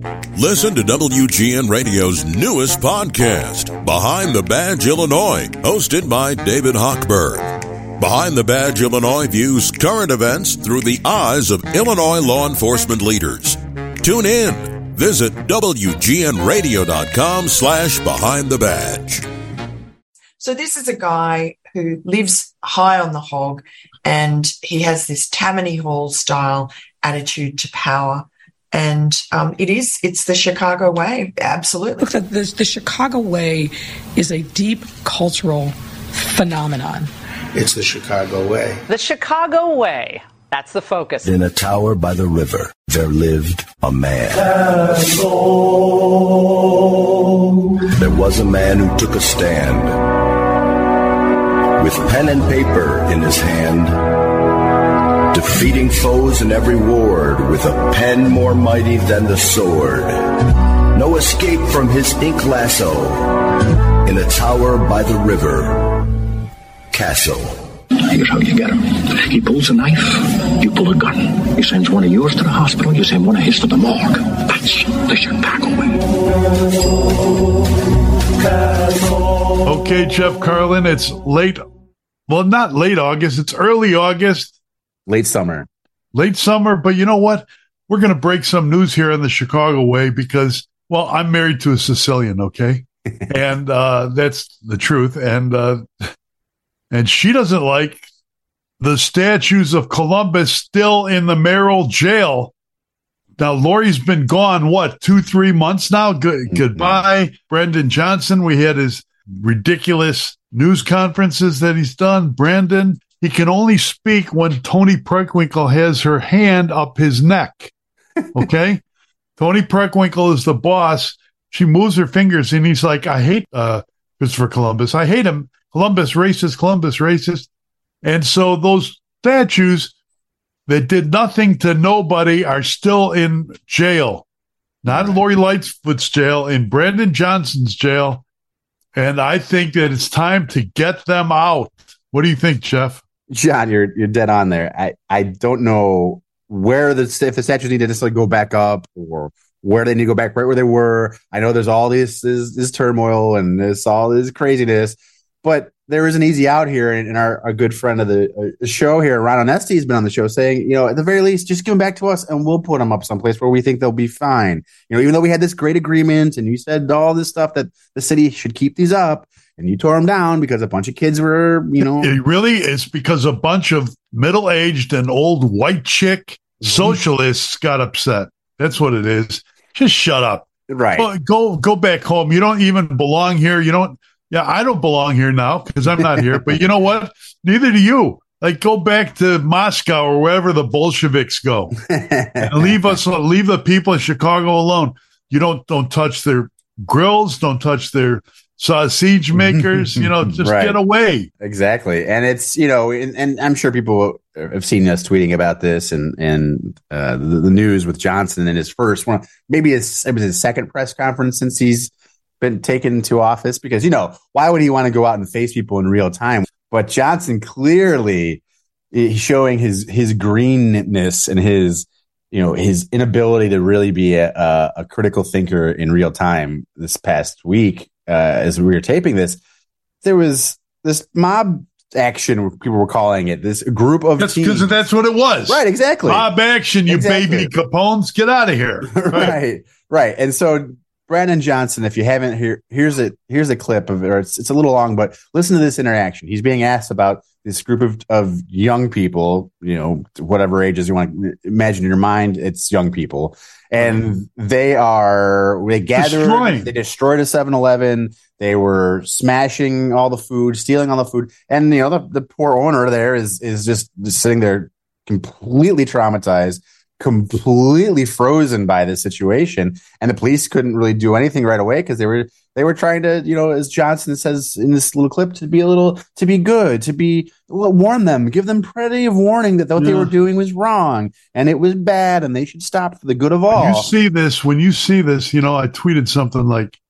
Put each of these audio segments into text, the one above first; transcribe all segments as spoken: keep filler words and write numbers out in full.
Listen to W G N Radio's newest podcast, Behind the Badge Illinois, hosted by David Hochberg. Behind the Badge Illinois views current events through the eyes of Illinois law enforcement leaders. Tune in. Visit W G N radio dot com slash behind the badge. So this is a guy who lives high on the hog, and he has this Tammany Hall style attitude to power. And um, it is, it's the Chicago way, absolutely. Look, the, the, the Chicago way is a deep cultural phenomenon. It's the Chicago way. The Chicago way. That's the focus. In a tower by the river, there lived a man. There was a man who took a stand. With pen and paper in his hand, defeating foes in every ward with a pen more mighty than the sword. No escape from his ink lasso in a tower by the river, Castle. Here's how you get him. He pulls a knife, you pull a gun. He sends one of yours to the hospital, you send one of his to the morgue. That's the Chicago way. Okay, Jeff Carlin, it's late, well, not late August, it's early August. Late summer. Late summer, but you know what? We're going to break some news here in the Chicago way because, well, I'm married to a Sicilian, okay? and uh, that's the truth. And uh, and she doesn't like the statues of Columbus still in the Merrill jail. Now, Lori's been gone, what, two, three months now? Good, mm-hmm. Goodbye, Brendan Johnson. We had his ridiculous news conferences that he's done. Brandon, he can only speak when Toni Preckwinkle has her hand up his neck. Okay? Toni Preckwinkle is the boss. She moves her fingers, and he's like, I hate uh, Christopher Columbus. I hate him. Columbus, racist. Columbus, racist. And so those statues that did nothing to nobody are still in jail. Not in Lori Lightfoot's jail, in Brandon Johnson's jail. And I think that it's time to get them out. What do you think, Jeff? John, you're you're dead on there. I, I don't know where the if the statues need to just like go back up or where they need to go back right where they were. I know there's all this this, this turmoil and this all this craziness, but there is an easy out here. And, and our, our good friend of the uh, show here, Ron Onesti, has been on the show saying, you know, at the very least, just give them back to us and we'll put them up someplace where we think they'll be fine. You know, even though we had this great agreement and you said all this stuff that the city should keep these up. And you tore them down because a bunch of kids were, you know. It really is because a bunch of middle-aged and old white chick socialists got upset. That's what it is. Just shut up. Right. Well, go go back home. You don't even belong here. You don't. Yeah, I don't belong here now because I'm not here. But you know what? Neither do you. Like, go back to Moscow or wherever the Bolsheviks go. And leave us, leave the people of Chicago alone. You don't don't touch their grills. Don't touch their sausage makers, you know, just right. Get away. Exactly. And it's, you know, and, and I'm sure people have seen us tweeting about this and, and uh, the, the news with Johnson in his first one, maybe his, it was his second press conference since he's been taken into office because, you know, why would he want to go out and face people in real time? But Johnson clearly he's showing his, his greenness and his, you know, his inability to really be a, a, a critical thinker in real time this past week. Uh, as we were taping this, there was this mob action, people were calling it, this group of That's because that's what it was. Right, exactly. Mob action, you exactly. baby Capones, get out of here. Right. right, right. And so Brandon Johnson, if you haven't, here, here's a here's a clip of it. Or it's, it's a little long, but listen to this interaction. He's being asked about this group of, of young people, you know, whatever ages you want to imagine in your mind, it's young people. And they are, they gathered, Destroying. They destroyed a seven eleven. They were smashing all the food, stealing all the food. And, you know, the, the poor owner there is, is just, just sitting there completely traumatized, completely frozen by this situation. And the police couldn't really do anything right away because they were, they were trying to, you know, as Johnson says in this little clip, to be a little, to be good, to be, warn them, give them plenty of warning that what yeah. they were doing was wrong and it was bad and they should stop for the good of all. When you see this, when you see this, you know, I tweeted something like,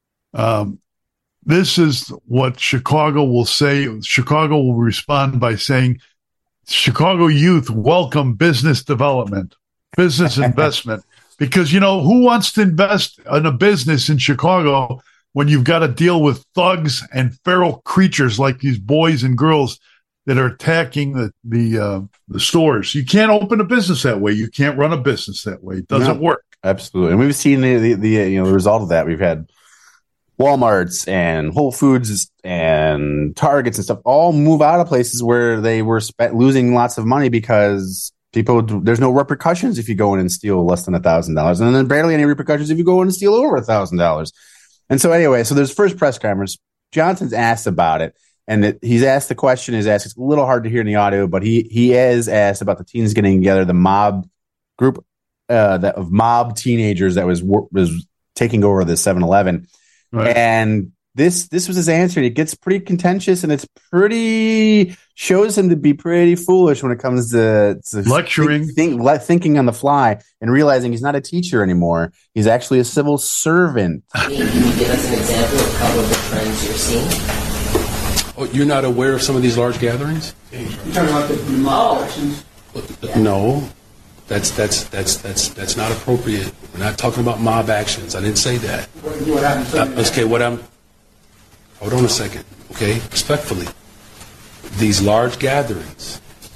um, this is what Chicago will say. Chicago will respond by saying, Chicago youth welcome business development, business investment. Because, you know, who wants to invest in a business in Chicago when you've got to deal with thugs and feral creatures like these boys and girls that are attacking the the, uh, the stores? You can't open a business that way. You can't run a business that way. It doesn't No, work. Absolutely. And we've seen the, the, the you know the result of that. We've had Walmarts and Whole Foods and Targets and stuff all move out of places where they were spe- losing lots of money because people, there's no repercussions if you go in and steal less than a thousand dollars, and then barely any repercussions if you go in and steal over a thousand dollars. And so anyway, so there's first press conference. Johnson's asked about it, and it, he's asked the question is asked. It's a little hard to hear in the audio, but he he is asked about the teens getting together, the mob group uh, that of mob teenagers that was was taking over the seven eleven. Right. And this this was his answer. It gets pretty contentious, and it's pretty shows him to be pretty foolish when it comes to, to lecturing, think, think, thinking on the fly, and realizing he's not a teacher anymore. He's actually a civil servant. Can you give us an example of a couple of the trends you're seeing? Oh, you're not aware of some of these large gatherings? You're talking about the mob elections? No. That's that's that's that's that's not appropriate. We're not talking about mob actions. I didn't say that. What happened? Uh, okay, what I'm. Hold on a second. Okay, respectfully, these large gatherings.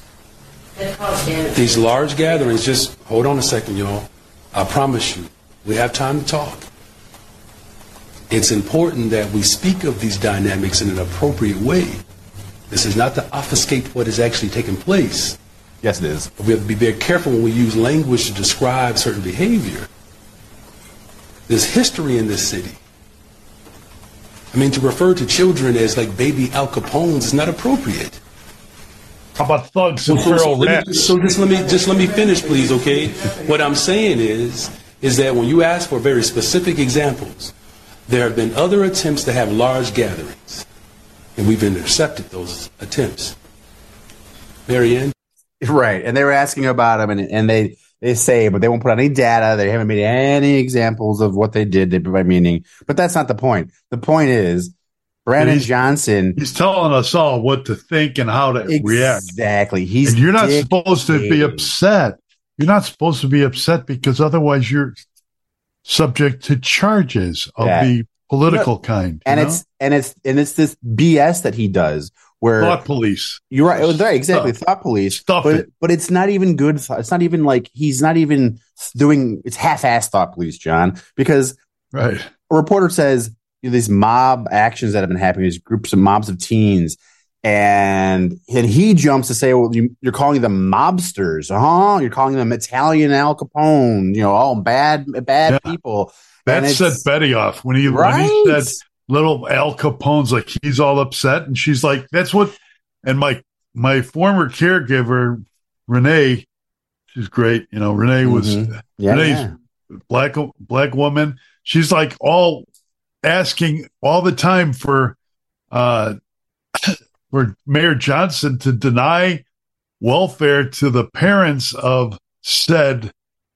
These large gatherings. Just hold on a second, y'all. I promise you, we have time to talk. It's important that we speak of these dynamics in an appropriate way. This is not to obfuscate what is actually taking place. Yes, it is. We have to be very careful when we use language to describe certain behavior. There's history in this city. I mean, to refer to children as like baby Al Capones is not appropriate. How about thugs and feral so, rats? So just let me just let me finish, please, okay? What I'm saying is, is that when you ask for very specific examples, there have been other attempts to have large gatherings, and we've intercepted those attempts. Marianne? Right, and they were asking about them, and and they, they say, but they won't put any data. They haven't made any examples of what they did. They provide meaning, but that's not the point. The point is, Brandon he's, Johnson. He's telling us all what to think and how to exactly. react. Exactly. He's and you're not dictating. supposed to be upset. You're not supposed to be upset because otherwise you're subject to charges of yeah. the political you know, kind. And know? it's and it's and it's this B S that he does. Where thought police. You're right. Right. Exactly. Stuff. Thought police. Stuff but, it. but it's not even good. It's not even like he's not even doing it's half-assed thought police, John, because right. a reporter says you know, these mob actions that have been happening, these groups of mobs of teens. And and he jumps to say, well, you, you're calling them mobsters. Huh? You're calling them Italian Al Capone, you know, all bad, bad yeah. people. That set Betty off when he, right? when he said, little Al Capone's like he's all upset, and she's like, "That's what." And my my former caregiver, Renee, she's great. You know, Renee was mm-hmm. yeah, Renee's yeah. black black woman. She's like all asking all the time for uh for Mayor Johnson to deny welfare to the parents of said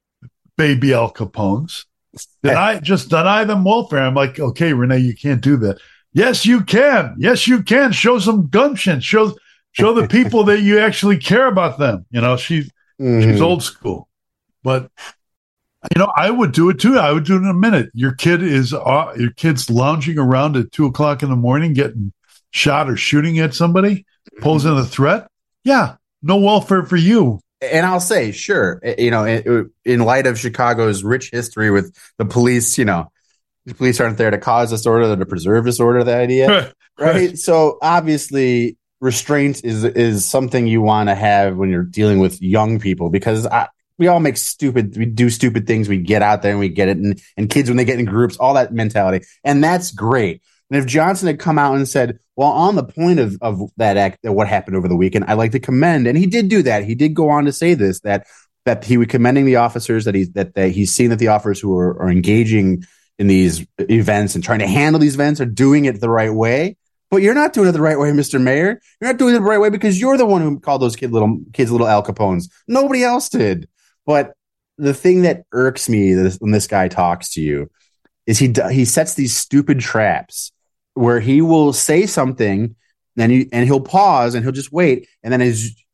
baby Al Capones. Deny, just deny them welfare. I'm like, okay, Renee, you can't do that. Yes, you can. Yes, you can. Show some gumption. Show show the people that you actually care about them. You know, she's mm-hmm. she's old school, but you know, I would do it too. I would do it in a minute. Your kid is uh, your kid's lounging around at two o'clock in the morning, getting shot or shooting at somebody, posing a threat. Yeah, no welfare for you. And I'll say, sure, you know, in, in light of Chicago's rich history with the police, you know, the police aren't there to cause disorder, they're to preserve disorder, the idea, right? right? So obviously restraint is is something you want to have when you're dealing with young people, because I, we all make stupid, we do stupid things, we get out there and we get it, and, and kids when they get in groups, all that mentality, and that's great. And if Johnson had come out and said, well, on the point of, of that act, what happened over the weekend, I'd like to commend, and he did do that. He did go on to say this, that that he was commending the officers, that he's that, that he's seen that the officers who are, are engaging in these events and trying to handle these events are doing it the right way. But you're not doing it the right way, Mister Mayor. You're not doing it the right way because you're the one who called those kid little kids little Al Capones. Nobody else did. But the thing that irks me when this guy talks to you is he he sets these stupid traps where he will say something, and you and he'll pause and he'll just wait, and then as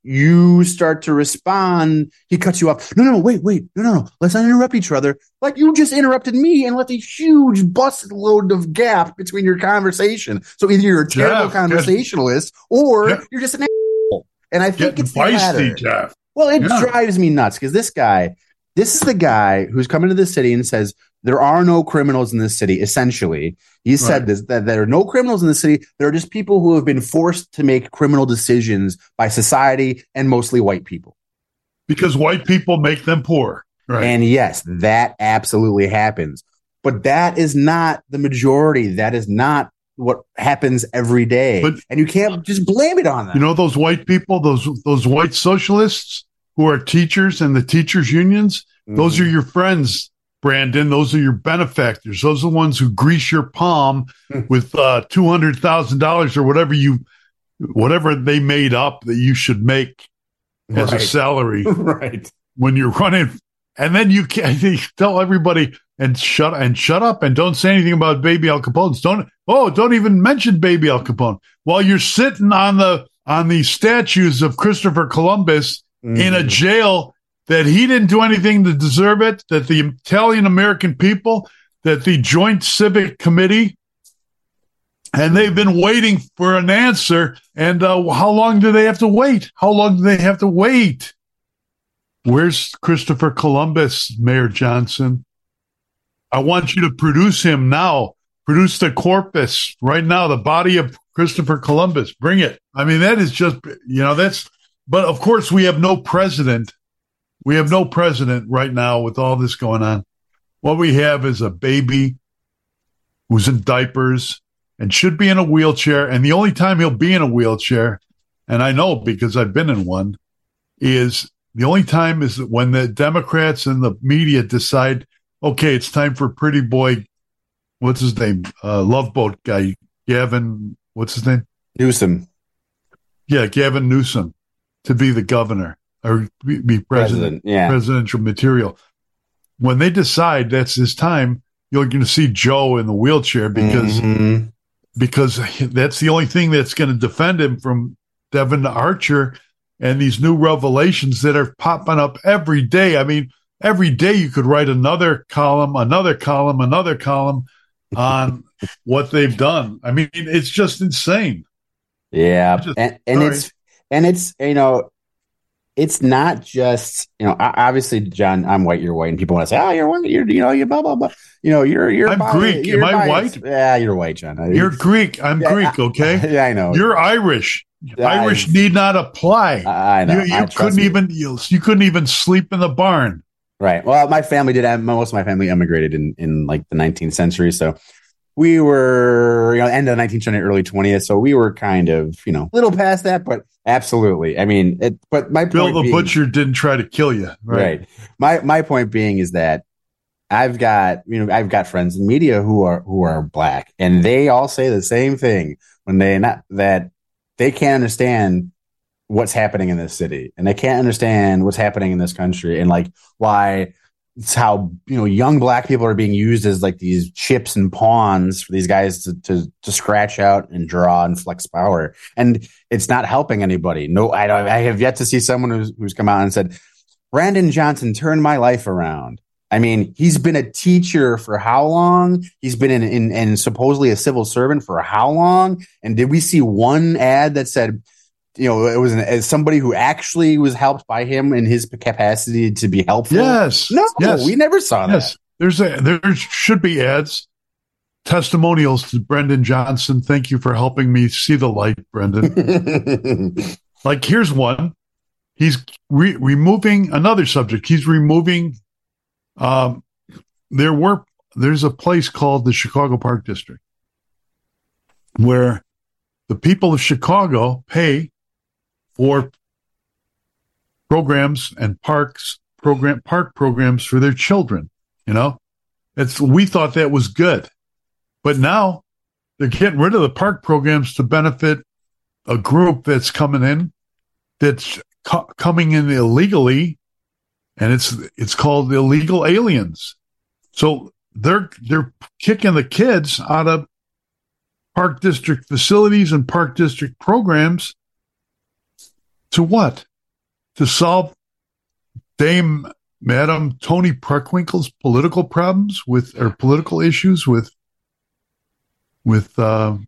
you start to respond, he cuts you off. No, no, no, wait, wait. No, no, no. Let's not interrupt each other. Like you just interrupted me and left a huge busted load of gap between your conversation. So either you're a terrible Jeff, conversationalist or Jeff, you're just an asshole. And I think it's the latter. Jeff. Well, it yeah. drives me nuts because this guy, this is the guy who's come into the city and says, there are no criminals in this city, essentially. He right. said this, that there are no criminals in the city. There are just people who have been forced to make criminal decisions by society and mostly white people. Because white people make them poor. Right. And yes, that absolutely happens. But that is not the majority. That is not what happens every day. But, and you can't just blame it on them. You know those white people, those those white socialists who are teachers and the teachers' unions? Mm-hmm. Those are your friends, Brandon. Those are your benefactors. Those are the ones who grease your palm with uh, two hundred thousand dollars or whatever you, whatever they made up that you should make as right. a salary right. when you're running. And then you can't you tell everybody and shut and shut up and don't say anything about Baby Al Capone. Don't oh, don't even mention Baby Al Capone while you're sitting on the on the statues of Christopher Columbus mm. in a jail that he didn't do anything to deserve it. That the Italian American people, that the Joint Civic Committee, and they've been waiting for an answer. And uh, how long do they have to wait? How long do they have to wait? Where's Christopher Columbus, Mayor Johnson? I want you to produce him now. Produce the corpus right now, the body of Christopher Columbus. Bring it. I mean, that is just, you know, that's, but of course we have no president. We have no president right now with all this going on. What we have is a baby who's in diapers and should be in a wheelchair. And the only time he'll be in a wheelchair, and I know because I've been in one, is the only time is when the Democrats and the media decide, okay, it's time for pretty boy, what's his name? Uh, Love Boat guy, Gavin, what's his name? Newsom. Yeah, Gavin Newsom to be the governor or be, be president, president yeah. presidential material. When they decide that's his time, you're going to see Joe in the wheelchair because, mm-hmm. because that's the only thing that's going to defend him from Devin Archer and these new revelations that are popping up every day. I mean, every day you could write another column, another column, another column on what they've done. I mean, it's just insane. Yeah. Just, and and it's, and it's, you know, it's not just, you know, obviously, John, I'm white, you're white, and people want to say, oh, you're white, you're, you know, you're blah, blah, blah. You know, you're, you're, I'm bi- Greek. You're Am I biased. white? Yeah, you're white, John. You're Greek. I'm yeah, Greek, okay? Yeah, I know. You're Irish. I, Irish need not apply. I know. You, you I couldn't me. even you, you couldn't even sleep in the barn. Right. Well, my family did. Most of my family emigrated in, in like the nineteenth century, so we were, you know, end of the nineteenth century, early twentieth. So we were kind of, you know, a little past that, but absolutely. I mean, it, but my Bill point the being, Butcher didn't try to kill you, right? right? My my point being is that I've got, you know, I've got friends in media who are who are black, and they all say the same thing when they not that they can't understand what's happening in this city, and they can't understand what's happening in this country, and like why it's how, you know, young black people are being used as like these chips and pawns for these guys to to, to scratch out and draw and flex power, and it's not helping anybody. No, I don't. I have yet to see someone who's who's come out and said, Brandon Johnson turned my life around. I mean, he's been a teacher for how long? He's been in, in, in supposedly a civil servant for how long? And did we see one ad that said, you know, it was an, as somebody who actually was helped by him in his capacity to be helpful? Yes. No, yes. we never saw yes. that. There's a, there should be ads, testimonials to Brendan Johnson. Thank you for helping me see the light, Brendan. Like, here's one. He's re- removing another subject. He's removing, um, there were, there's a place called the Chicago Park District where the people of Chicago pay for programs and parks program park programs for their children. You know, it's we thought that was good, but now they're getting rid of the park programs to benefit a group that's coming in that's co- coming in illegally, and it's it's called illegal aliens. So they're they're kicking the kids out of park district facilities and park district programs. To what? to solve Dame Madam Toni Preckwinkle's political problems with or political issues with with uh,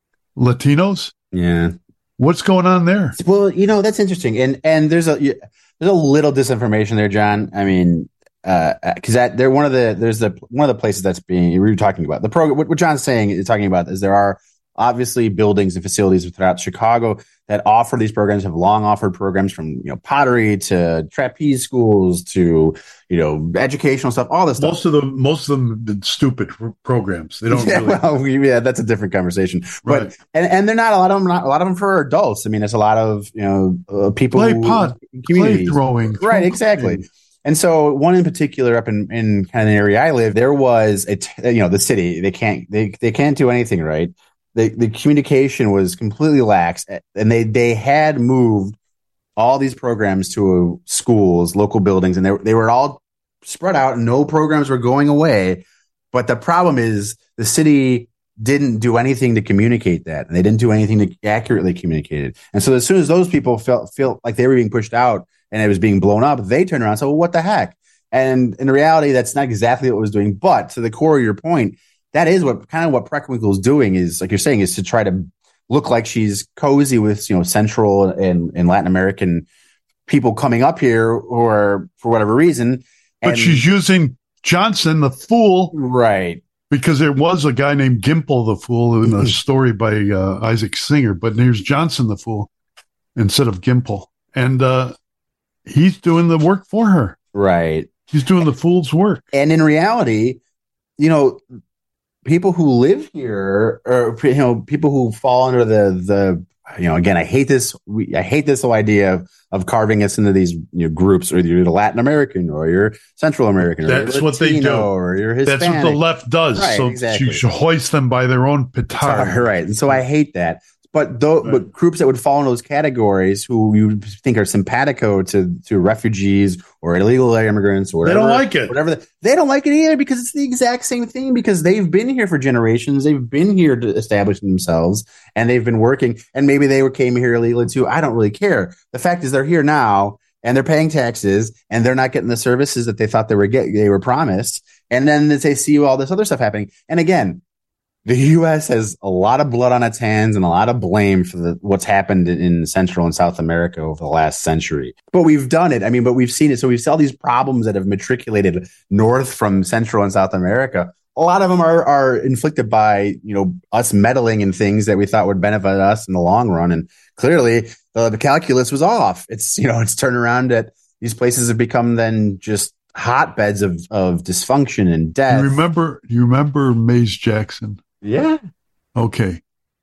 Latinos? Yeah. What's going on there? Well, you know, that's interesting. And and there's a there's a little disinformation there, John. I mean, uh, because that they're one of the there's the one of the places that's being we were talking about the program. What, what John's saying is talking about is there are obviously buildings and facilities throughout Chicago that offer these programs, have long offered programs from, you know, pottery to trapeze schools to, you know, educational stuff, all this stuff. Most of them, most of them did stupid programs. They don't yeah, really. Well, we, yeah, that's a different conversation. Right. But, and, and they're not a lot of them, not a lot of them for adults. I mean, it's a lot of, you know, uh, people play who, pot, play throwing. Right. Exactly. Play. And so one in particular up in, in kind of the area I live, there was a, t- you know, the city, they can't, they, they can't do anything right. The, the communication was completely lax, and they, they had moved all these programs to schools, local buildings, and they, they were all spread out, and no programs were going away. But the problem is the city didn't do anything to communicate that, and they didn't do anything to accurately communicate it. And so as soon as those people felt felt like they were being pushed out and it was being blown up, they turned around and said, well, what the heck? And in reality, that's not exactly what it was doing. But to the core of your point, that is what kind of what Preckwinkle is doing is, like you're saying, is to try to look like she's cozy with, you know, Central and, and Latin American people coming up here or for whatever reason. But and, she's using Johnson, the fool. Right. Because there was a guy named Gimple, the fool, in a story by uh, Isaac Singer. But here's Johnson, the fool, instead of Gimple. And uh, he's doing the work for her. Right. He's doing the fool's work. And in reality, you know, people who live here, or you know, people who fall under the the you know, again, I hate this. We, I hate this whole idea of, of carving us into these, you know, groups. Or you're the Latin American, or you're Central American. Or That's you're what they do. Or you're Hispanic. That's what the left does. Right, so exactly. you should hoist them by their own petard. Right, and so I hate that. But though, right. but groups that would fall in those categories, who you think are simpatico to to refugees or illegal immigrants, or whatever, they don't like it. Whatever the, they don't like it either, because it's the exact same thing. Because they've been here for generations, they've been here to establish themselves, and they've been working. And maybe they were came here illegally too. I don't really care. The fact is, they're here now, and they're paying taxes, and they're not getting the services that they thought they were get they were promised. And then they see all this other stuff happening. And again, the U S has a lot of blood on its hands and a lot of blame for the, what's happened in Central and South America over the last century. But we've done it. I mean, but we've seen it. So we've seen all these problems that have matriculated north from Central and South America. A lot of them are, are inflicted by, you know, us meddling in things that we thought would benefit us in the long run. And clearly uh, the calculus was off. It's, you know, it's turned around that these places have become then just hotbeds of, of dysfunction and death. You remember, you remember Mays Jackson? Yeah. Okay.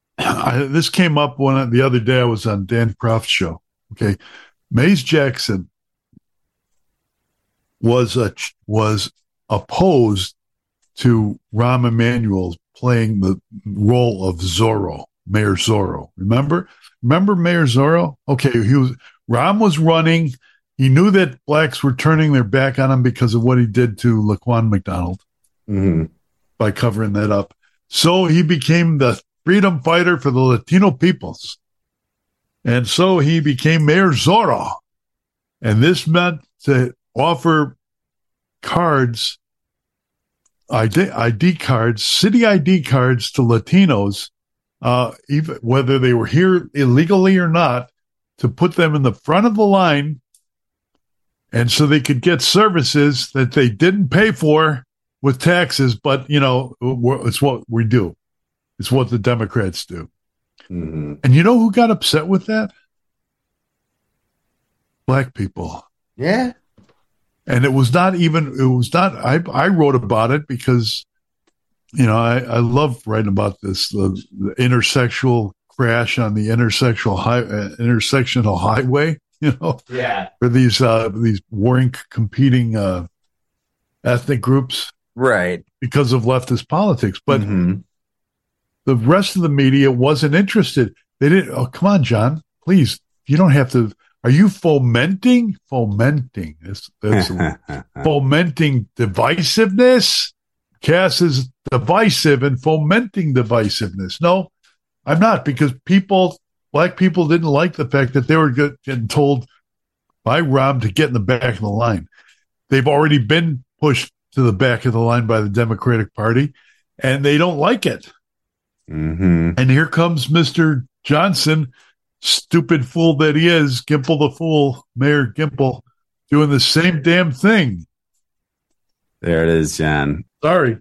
I, this came up one the other day. I was on Dan Proft's show. Okay. Mays Jackson was a, was opposed to Rahm Emanuel playing the role of Zorro, Mayor Zorro. Remember? Remember Mayor Zorro? Okay. He was, Rahm was running. He knew that blacks were turning their back on him because of what he did to Laquan McDonald mm-hmm. by covering that up. So he became the freedom fighter for the Latino peoples. And so he became Mayor Zorro. And this meant to offer cards, I D, I D cards, city I D cards to Latinos, uh, even whether they were here illegally or not, to put them in the front of the line. And so they could get services that they didn't pay for with taxes, but, you know, it's what we do. It's what the Democrats do. Mm-hmm. And you know who got upset with that? Black people. Yeah. And it was not even, it was not, I, I wrote about it because, you know, I, I love writing about this, the, the intersexual crash on the intersectional high, uh, intersectional highway, you know, yeah, for these, uh, these warring, competing, uh, ethnic groups. Right. Because of leftist politics. But mm-hmm. the rest of the media wasn't interested. They didn't. Oh, come on, John. Please. You don't have to. Are you fomenting? Fomenting. That's, that's fomenting divisiveness? Cass is divisive and fomenting divisiveness. No, I'm not, because people, black people didn't like the fact that they were getting told, by Rahm to get in the back of the line. They've already been pushed to the back of the line by the Democratic Party, and they don't like it. Mm-hmm. And here comes Mister Johnson, stupid fool that he is, Gimple the fool, Mayor Gimple, doing the same damn thing. There it is, John. Sorry.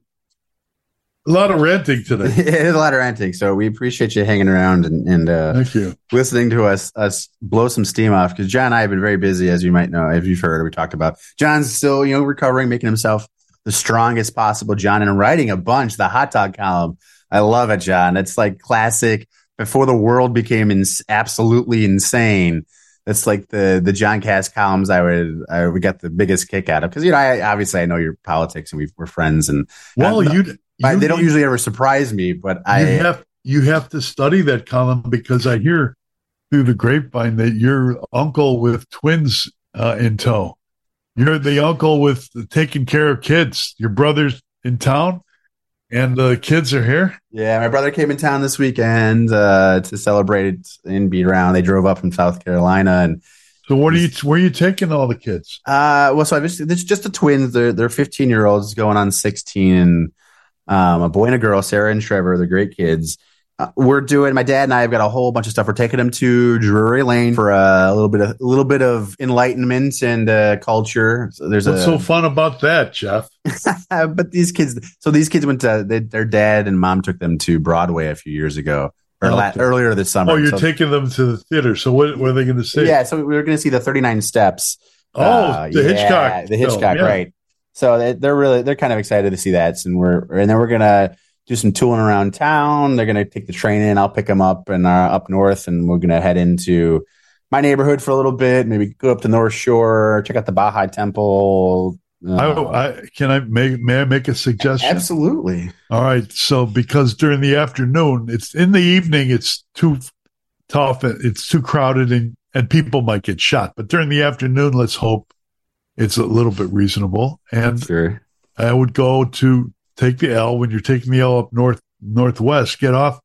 A lot of ranting today. It is a lot of ranting. So we appreciate you hanging around and, and uh, Thank you. listening to us us blow some steam off. Because John and I have been very busy, as you might know, if you've heard or we talked about. John's still, you know, recovering, making himself the strongest possible John, and writing a bunch. The hot dog column, I love it, John. It's like classic. Before the world became ins- absolutely insane, it's like the the John Cass columns I would I would get the biggest kick out of, because you know I obviously I know your politics and we, we're friends, and well uh, you. I, You they don't need, usually ever surprise me, but I you have you have to study that column, because I hear through the grapevine that you're uncle with twins uh, in tow. You're the uncle with taking care of kids. Your brother's in town, and the kids are here. Yeah, my brother came in town this weekend uh, to celebrate it and be around. They drove up from South Carolina, and so what are you? Where are you taking all the kids? Uh, well, so I've just, it's just the twins. They're they're fifteen year olds going on sixteen. And, Um, a boy and a girl, Sarah and Trevor. They're great kids. Uh, we're doing. My dad and I have got a whole bunch of stuff. We're taking them to Drury Lane for a little bit of a little bit of enlightenment and uh, culture. So there's What's a, so fun about that, Jeff? but these kids. So these kids went to they, their dad and mom took them to Broadway a few years ago, or Okay. la- earlier this summer. Oh, you're so, taking them to the theater. So what, what are they going to see? Yeah, so we were going to see the thirty-nine Steps. Oh, Uh, the yeah, Hitchcock. the Hitchcock, film, yeah. right? So they, they're really they're kind of excited to see that, and we're and then we're gonna do some tooling around town. They're gonna take the train in. I'll pick them up and uh, up north, and we're gonna head into my neighborhood for a little bit. Maybe go up to North Shore, check out the Baha'i Temple. Uh, I, I, can I make may I make a suggestion? Absolutely. All right. So because during the afternoon, it's in the evening, it's too tough. It's too crowded, and and people might get shot. But during the afternoon, let's hope it's a little bit reasonable. And sure. I would go to take the L when you're taking the L up north northwest. Get off,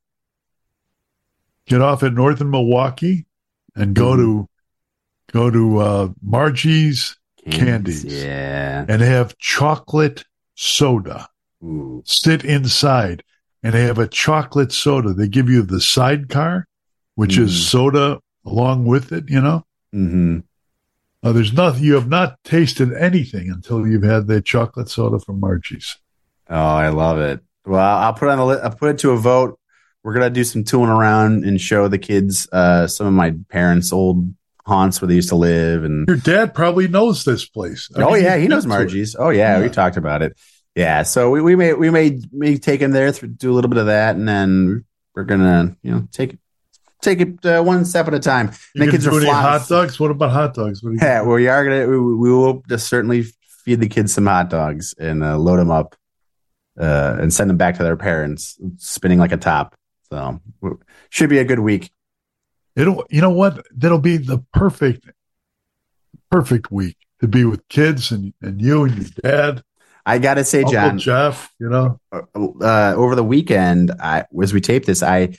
get off at North and Milwaukee, and go Mhm. to go to uh, Margie's Candies, Yeah. and have chocolate soda. Ooh. Sit inside, and they have a chocolate soda. They give you the sidecar, which Mhm. is soda along with it. You know, Mm-hmm. uh, there's nothing. You have not tasted anything until you've had that chocolate soda from Margie's. Oh, I love it. Well, I'll put it on the li- I'll put it to a vote. We're gonna do some tooling around and show the kids uh, some of my parents' old haunts where they used to live. And Your dad probably knows this place. I oh mean, yeah, he's he knows been to it. Margie's. Oh yeah, Yeah. we talked about it. Yeah, so we, we may we may may take him there, th- do a little bit of that, and then we're gonna you know take it take it uh, one step at a time. You And the can kids do are any flying. hot dogs? What about hot dogs? What do you Yeah, well, we are gonna we, we will just certainly feed the kids some hot dogs and uh, load them up uh, and send them back to their parents, spinning like a top. So w- should be a good week. It'll, you know what? That'll be the perfect, perfect week to be with kids and, and you and your dad. I gotta say, Uncle John, Jeff, you know, uh, over the weekend, I as we taped this, I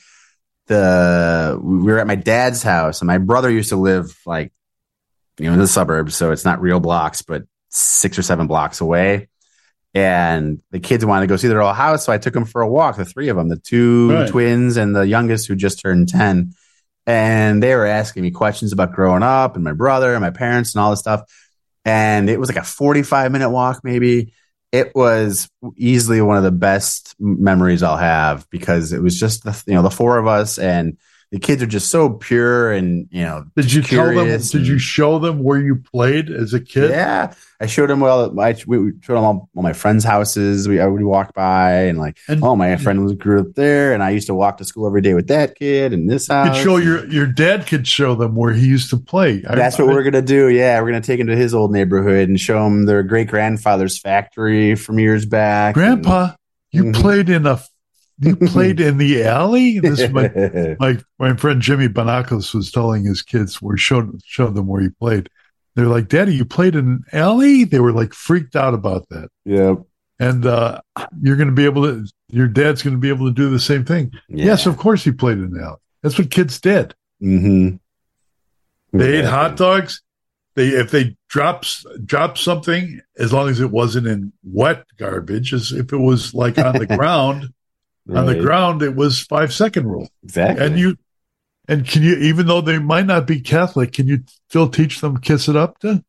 the we were at my dad's house, and my brother used to live like you know in the suburbs, so it's not real blocks, but six or seven blocks away. And the kids wanted to go see their old house, so I took them for a walk. The three of them, the two Right. twins and the youngest who just turned ten, and they were asking me questions about growing up and my brother and my parents and all this stuff. And it was like a forty-five minute walk, maybe. It was easily one of the best memories I'll have because it was just the you know the four of us, and the kids are just so pure and you know. did you tell them? curious Did you and- show them where you played as a kid? Yeah, I showed them. Well, I we we showed them all, all my friends' houses. We I would walk by and like, And- oh, my friend was grew up there, and I used to walk to school every day with that kid and this You house. could show your your dad could show them where he used to play. I- That's what I- we're gonna do. Yeah, we're gonna take him to his old neighborhood and show him their great grandfather's factory from years back. Grandpa, you Mhm. played in a you played in the alley. This is my my my friend Jimmy Bonacos was telling his kids where showed showed them where he played. They're like, "Daddy, you played in an alley?" They were like freaked out about that. Yep. And uh, you're going to be able to. Your dad's going to be able to do the same thing. Yeah. Yes, of course he played in the alley. That's what kids did. Mm-hmm. They ate hot dogs. they if they drop drop something, as long as it wasn't in wet garbage, as if it was like on the ground, right. on the ground, it was five second rule. Exactly. And you and can you, even though they might not be Catholic, can you still teach them kiss it up to?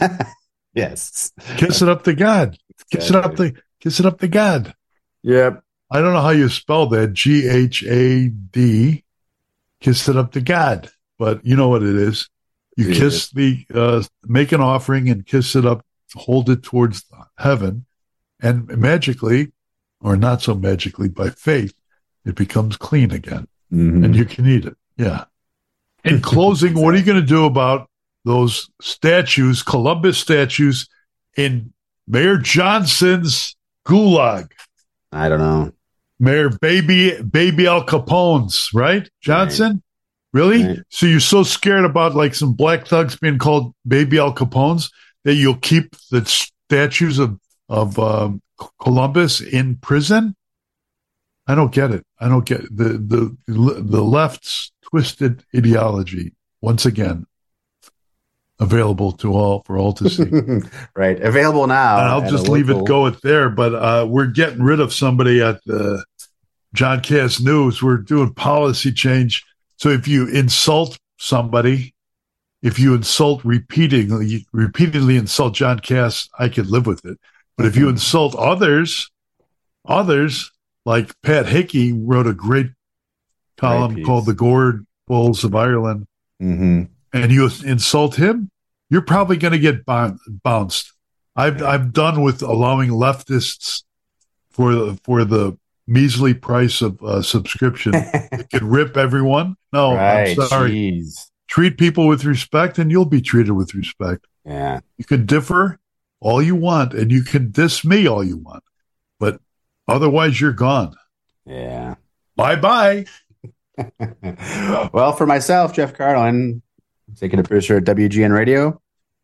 Yes. Kiss it up to God. Exactly. Kiss it up to kiss it up to God. Yep. I don't know how you spell that. G H A D. Kiss it up to God. But you know what it is. You yeah. kiss the, uh, make an offering and kiss it up, hold it towards heaven. And magically, or not so magically, by faith, it becomes clean again. Mm-hmm. And you can eat it. Yeah. In closing, what are you going to do about those statues, Columbus statues, in Mayor Johnson's gulag? I don't know. Mayor Baby Baby Al Capone's, right? Johnson? Right. Really? Right. So you're so scared about like some black thugs being called Baby Al Capone's that you'll keep the statues of, of um, Columbus in prison? I don't get it. I don't get it. The, the, the left's twisted ideology, once again, available to all, for all to see. Right. Available now. And I'll just leave local... it go it there. But uh, we're getting rid of somebody at the John Cass News. We're doing policy change. So if you insult somebody, if you insult repeatedly, repeatedly insult John Cass, I could live with it. But if you insult others, others, like Pat Hickey wrote a great column great called The Gourd Bulls of Ireland, mm-hmm. and you insult him, you're probably going to get bounced. I've I'm done with allowing leftists for the, for the measly price of uh, subscription. It can rip everyone. No, right, I'm sorry. Geez. Treat people with respect, and you'll be treated with respect. Yeah, you can differ all you want, and you can diss me all you want, but otherwise, you're gone. Yeah. Bye bye. Well, for myself, Jeff Carlin, executive producer at W G N Radio.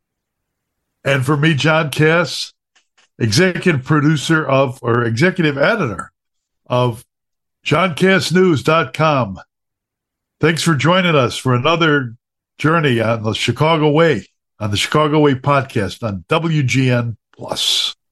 And for me, John Cass, executive producer of, or executive editor of John Cass News dot com. Thanks for joining us for another journey on the Chicago Way, on the Chicago Way podcast on W G N Plus.